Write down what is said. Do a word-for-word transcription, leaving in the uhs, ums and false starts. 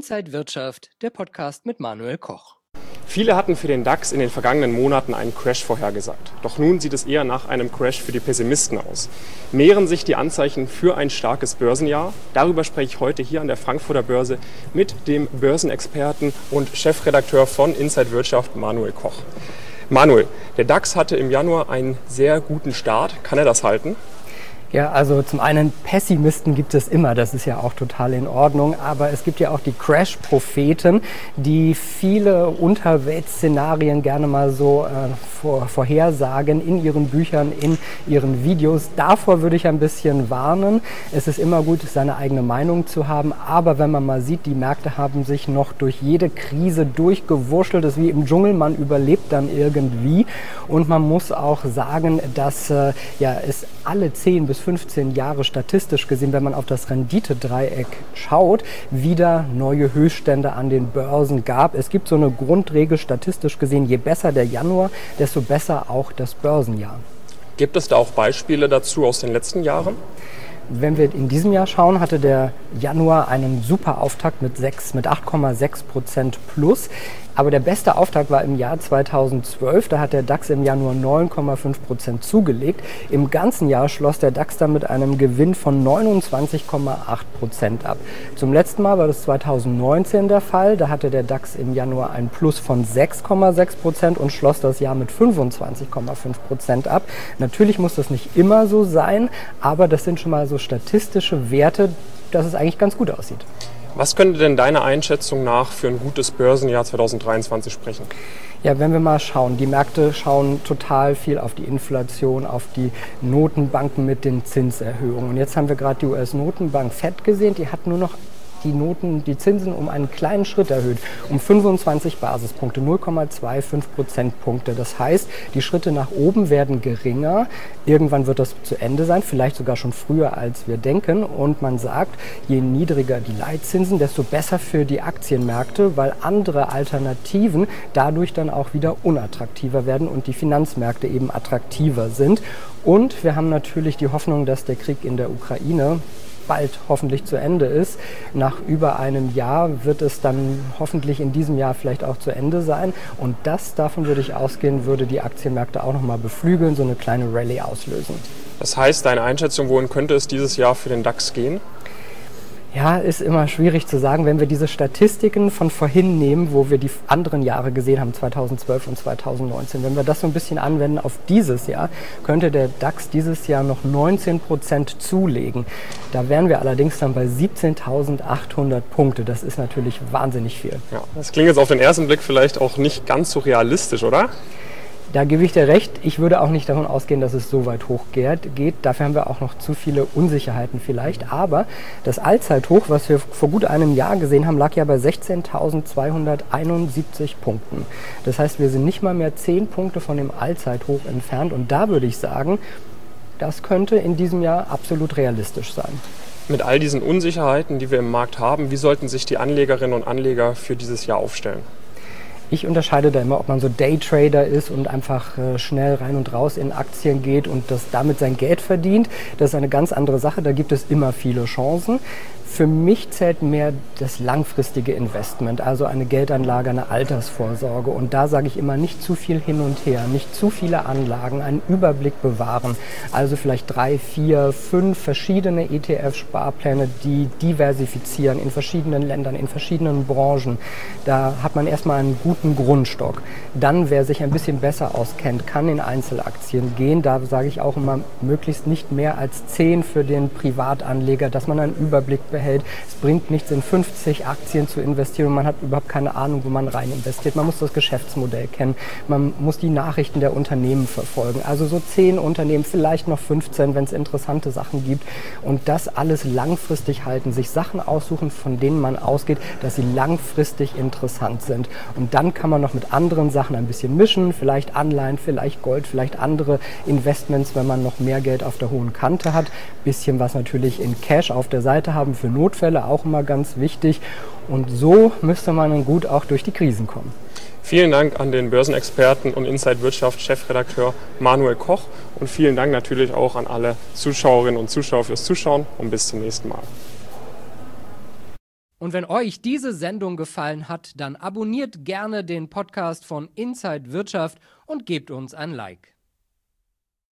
Inside Wirtschaft, der Podcast mit Manuel Koch. Viele hatten für den DAX in den vergangenen Monaten einen Crash vorhergesagt. Doch nun sieht es eher nach einem Crash für die Pessimisten aus. Mehren sich die Anzeichen für ein starkes Börsenjahr? Darüber spreche ich heute hier an der Frankfurter Börse mit dem Börsenexperten und Chefredakteur von Inside Wirtschaft, Manuel Koch. Manuel, der DAX hatte im Januar einen sehr guten Start. Kann er das halten? Ja, also zum einen Pessimisten gibt es immer, das ist ja auch total in Ordnung, aber es gibt ja auch die Crash-Propheten, die viele Unterweltszenarien gerne mal so äh, vor, vorhersagen in ihren Büchern, in ihren Videos. Davor würde ich ein bisschen warnen. Es ist immer gut, seine eigene Meinung zu haben, aber wenn man mal sieht, die Märkte haben sich noch durch jede Krise durchgewurschtelt, das ist wie im Dschungel, man überlebt dann irgendwie und man muss auch sagen, dass äh, ja, es alle zehn bis fünfzehn Jahre statistisch gesehen, wenn man auf das Renditedreieck schaut, wieder neue Höchststände an den Börsen gab. Es gibt so eine Grundregel statistisch gesehen, je besser der Januar, desto besser auch das Börsenjahr. Gibt es da auch Beispiele dazu aus den letzten Jahren? Wenn wir in diesem Jahr schauen, hatte der Januar einen super Auftakt mit, sechs, mit acht Komma sechs Prozent plus. Aber der beste Auftakt war im Jahr zweitausendzwölf. Da hat der DAX im Januar neun Komma fünf Prozent zugelegt. Im ganzen Jahr schloss der DAX dann mit einem Gewinn von neunundzwanzig Komma acht Prozent ab. Zum letzten Mal war das zweitausendneunzehn der Fall. Da hatte der DAX im Januar ein Plus von sechs Komma sechs Prozent und schloss das Jahr mit fünfundzwanzig Komma fünf Prozent ab. Natürlich muss das nicht immer so sein, aber das sind schon mal so statistische Werte, dass es eigentlich ganz gut aussieht. Was könnte denn deiner Einschätzung nach für ein gutes Börsenjahr zweitausenddreiundzwanzig sprechen? Ja, wenn wir mal schauen, die Märkte schauen total viel auf die Inflation, auf die Notenbanken mit den Zinserhöhungen. Und jetzt haben wir gerade die U S-Notenbank Fed gesehen, die hat nur noch die Noten, die Zinsen um einen kleinen Schritt erhöht, um fünfundzwanzig Basispunkte, null Komma fünfundzwanzig Prozentpunkte. Das heißt, die Schritte nach oben werden geringer. Irgendwann wird das zu Ende sein, vielleicht sogar schon früher, als wir denken. Und man sagt, je niedriger die Leitzinsen, desto besser für die Aktienmärkte, weil andere Alternativen dadurch dann auch wieder unattraktiver werden und die Finanzmärkte eben attraktiver sind. Und wir haben natürlich die Hoffnung, dass der Krieg in der Ukraine bald hoffentlich zu Ende ist. Nach über einem Jahr wird es dann hoffentlich in diesem Jahr vielleicht auch zu Ende sein. Und das, davon würde ich ausgehen, würde die Aktienmärkte auch nochmal beflügeln, so eine kleine Rallye auslösen. Das heißt, deine Einschätzung, wohin könnte es dieses Jahr für den DAX gehen? Ja, ist immer schwierig zu sagen. Wenn wir diese Statistiken von vorhin nehmen, wo wir die anderen Jahre gesehen haben, zweitausendzwölf und zweitausendneunzehn, wenn wir das so ein bisschen anwenden auf dieses Jahr, könnte der DAX dieses Jahr noch neunzehn Prozent zulegen. Da wären wir allerdings dann bei siebzehntausendachthundert Punkte. Das ist natürlich wahnsinnig viel. Ja, das klingt jetzt auf den ersten Blick vielleicht auch nicht ganz so realistisch, oder? Da gebe ich dir recht. Ich würde auch nicht davon ausgehen, dass es so weit hoch geht. Dafür haben wir auch noch zu viele Unsicherheiten vielleicht. Aber das Allzeithoch, was wir vor gut einem Jahr gesehen haben, lag ja bei sechzehntausendzweihunderteinundsiebzig Punkten. Das heißt, wir sind nicht mal mehr zehn Punkte von dem Allzeithoch entfernt. Und da würde ich sagen, das könnte in diesem Jahr absolut realistisch sein. Mit all diesen Unsicherheiten, die wir im Markt haben, wie sollten sich die Anlegerinnen und Anleger für dieses Jahr aufstellen? Ich unterscheide da immer, ob man so Daytrader ist und einfach äh, schnell rein und raus in Aktien geht und das damit sein Geld verdient. Das ist eine ganz andere Sache, da gibt es immer viele Chancen. Für mich zählt mehr das langfristige Investment, also eine Geldanlage, eine Altersvorsorge. Und da sage ich immer, nicht zu viel hin und her, nicht zu viele Anlagen, einen Überblick bewahren. Also vielleicht drei, vier, fünf verschiedene E T F-Sparpläne, die diversifizieren in verschiedenen Ländern, in verschiedenen Branchen. Da hat man erstmal einen guten Grundstock. Dann, wer sich ein bisschen besser auskennt, kann in Einzelaktien gehen. Da sage ich auch immer, möglichst nicht mehr als zehn für den Privatanleger, dass man einen Überblick behält. Es bringt nichts, in fünfzig Aktien zu investieren und man hat überhaupt keine Ahnung, wo man rein investiert. Man muss das Geschäftsmodell kennen, man muss die Nachrichten der Unternehmen verfolgen. Also so zehn Unternehmen, vielleicht noch fünfzehn, wenn es interessante Sachen gibt. Und das alles langfristig halten, sich Sachen aussuchen, von denen man ausgeht, dass sie langfristig interessant sind. Und dann kann man noch mit anderen Sachen ein bisschen mischen, vielleicht Anleihen, vielleicht Gold, vielleicht andere Investments, wenn man noch mehr Geld auf der hohen Kante hat. Bisschen was natürlich in Cash auf der Seite haben für Notfälle, auch immer ganz wichtig. Und so müsste man dann gut auch durch die Krisen kommen. Vielen Dank an den Börsenexperten und Inside Wirtschaft Chefredakteur Manuel Koch und vielen Dank natürlich auch an alle Zuschauerinnen und Zuschauer fürs Zuschauen und bis zum nächsten Mal. Und wenn euch diese Sendung gefallen hat, dann abonniert gerne den Podcast von Inside Wirtschaft und gebt uns ein Like.